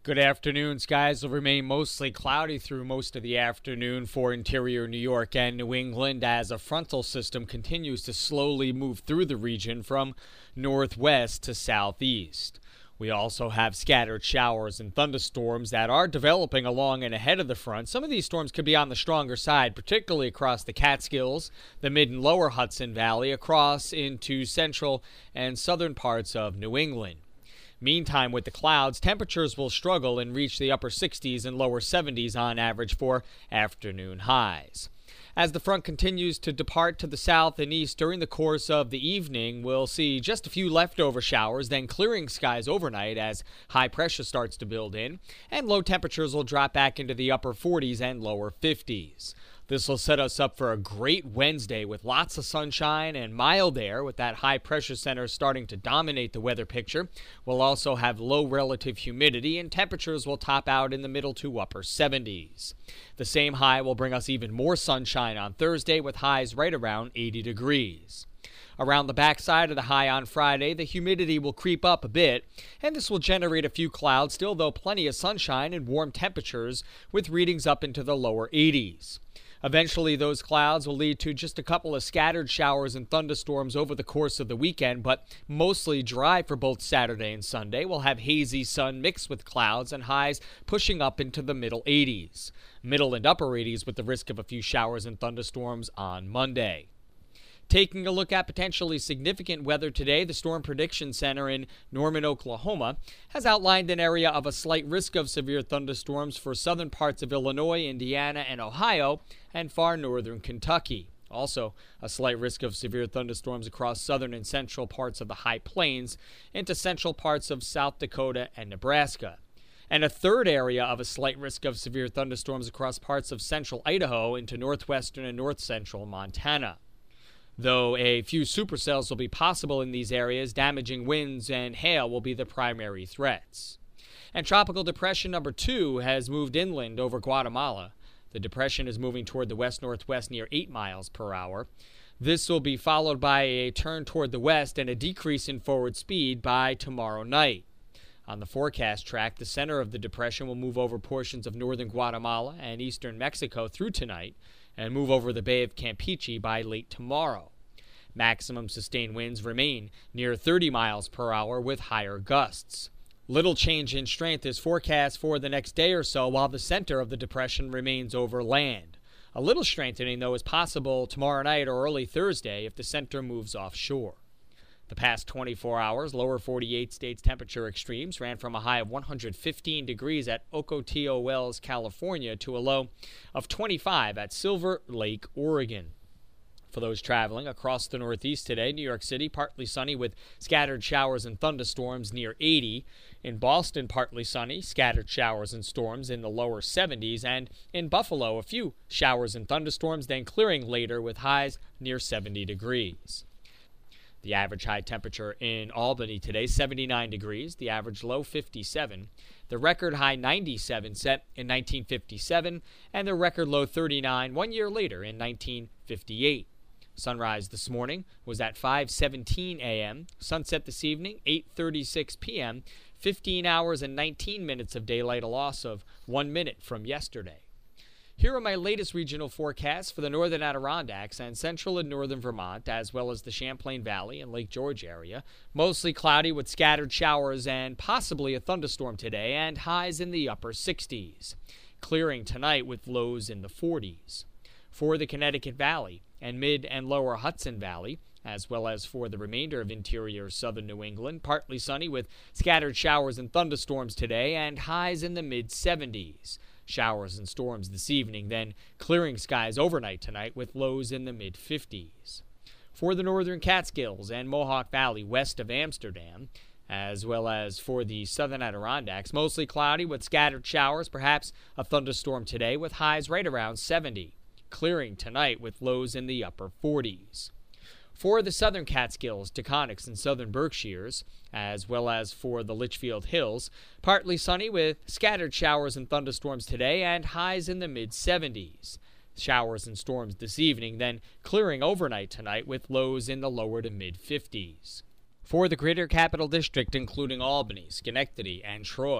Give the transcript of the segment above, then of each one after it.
Good afternoon. Skies will remain mostly cloudy through most of the afternoon for interior New York and New England as a frontal system continues to slowly move through the region from northwest to southeast. We also have scattered showers and thunderstorms that are developing along and ahead of the front. Some of these storms could be on the stronger side, particularly across the Catskills, the mid and lower Hudson Valley, across into central and southern parts of New England. Meantime, with the clouds, temperatures will struggle and reach the upper 60s and lower 70s on average for afternoon highs. As the front continues to depart to the south and east during the course of the evening, we'll see just a few leftover showers, then clearing skies overnight as high pressure starts to build in, and low temperatures will drop back into the upper 40s and lower 50s. This will set us up for a great Wednesday with lots of sunshine and mild air, with that high pressure center starting to dominate the weather picture. We'll also have low relative humidity, and temperatures will top out in the middle to upper 70s. The same high will bring us even more sunshine on Thursday, with highs right around 80 degrees. Around the backside of the high on Friday, the humidity will creep up a bit, and this will generate a few clouds, still though plenty of sunshine and warm temperatures, with readings up into the lower 80s. Eventually, those clouds will lead to just a couple of scattered showers and thunderstorms over the course of the weekend, but mostly dry for both Saturday and Sunday. We'll have hazy sun mixed with clouds and highs pushing up into the middle 80s. Middle and upper 80s with the risk of a few showers and thunderstorms on Monday. Taking a look at potentially significant weather today, the Storm Prediction Center in Norman, Oklahoma, has outlined an area of a slight risk of severe thunderstorms for southern parts of Illinois, Indiana, and Ohio, and far northern Kentucky. Also, a slight risk of severe thunderstorms across southern and central parts of the High Plains into central parts of South Dakota and Nebraska. And a third area of a slight risk of severe thunderstorms across parts of central Idaho into northwestern and north central Montana. Though a few supercells will be possible in these areas, damaging winds and hail will be the primary threats. And Tropical Depression number 2 has moved inland over Guatemala. The depression is moving toward the west-northwest near 8 miles per hour. This will be followed by a turn toward the west and a decrease in forward speed by tomorrow night. On the forecast track, the center of the depression will move over portions of northern Guatemala and eastern Mexico through tonight, and move over the Bay of Campeche by late tomorrow. Maximum sustained winds remain near 30 miles per hour with higher gusts. Little change in strength is forecast for the next day or so while the center of the depression remains over land. A little strengthening, though, is possible tomorrow night or early Thursday if the center moves offshore. The past 24 hours, lower 48 states temperature extremes ran from a high of 115 degrees at Ocotillo Wells, California, to a low of 25 at Silver Lake, Oregon. For those traveling across the Northeast today, New York City, partly sunny with scattered showers and thunderstorms near 80. In Boston, partly sunny, scattered showers and storms in the lower 70s. And in Buffalo, a few showers and thunderstorms, then clearing later with highs near 70 degrees. The average high temperature in Albany today, 79 degrees. The average low, 57. The record high, 97, set in 1957. And the record low, 39, 1 year later in 1958. Sunrise this morning was at 5:17 a.m. Sunset this evening, 8:36 p.m. 15 hours and 19 minutes of daylight, a loss of 1 minute from yesterday. Here are my latest regional forecasts for the northern Adirondacks and central and northern Vermont, as well as the Champlain Valley and Lake George area. Mostly cloudy with scattered showers and possibly a thunderstorm today, and highs in the upper 60s. Clearing tonight with lows in the 40s. For the Connecticut Valley and mid and lower Hudson Valley, as well as for the remainder of interior southern New England, partly sunny with scattered showers and thunderstorms today, and highs in the mid-70s. Showers and storms this evening, then clearing skies overnight tonight with lows in the mid-50s. For the northern Catskills and Mohawk Valley west of Amsterdam, as well as for the southern Adirondacks, mostly cloudy with scattered showers, perhaps a thunderstorm today with highs right around 70. Clearing tonight with lows in the upper 40s. For the southern Catskills, Taconics, and southern Berkshires, as well as for the Litchfield Hills, partly sunny with scattered showers and thunderstorms today and highs in the mid-70s. Showers and storms this evening, then clearing overnight tonight with lows in the lower to mid-50s. For the Greater Capital District, including Albany, Schenectady, and Troy,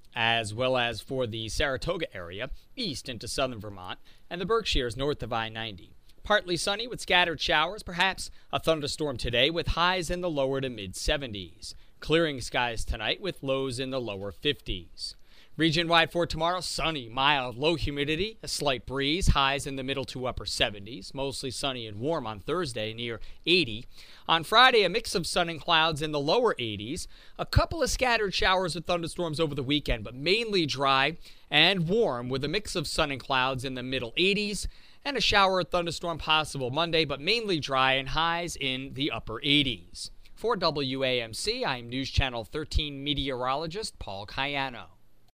as well as for the Saratoga area, east into southern Vermont, and the Berkshires north of I-90. Partly sunny with scattered showers, perhaps a thunderstorm today with highs in the lower to mid-70s. Clearing skies tonight with lows in the lower 50s. Region-wide for tomorrow, sunny, mild, low humidity, a slight breeze, highs in the middle to upper 70s, mostly sunny and warm on Thursday near 80. On Friday, a mix of sun and clouds in the lower 80s, a couple of scattered showers with thunderstorms over the weekend, but mainly dry and warm with a mix of sun and clouds in the middle 80s, and a shower or thunderstorm possible Monday, but mainly dry and highs in the upper 80s. For WAMC, I'm News Channel 13 meteorologist Paul Cayano.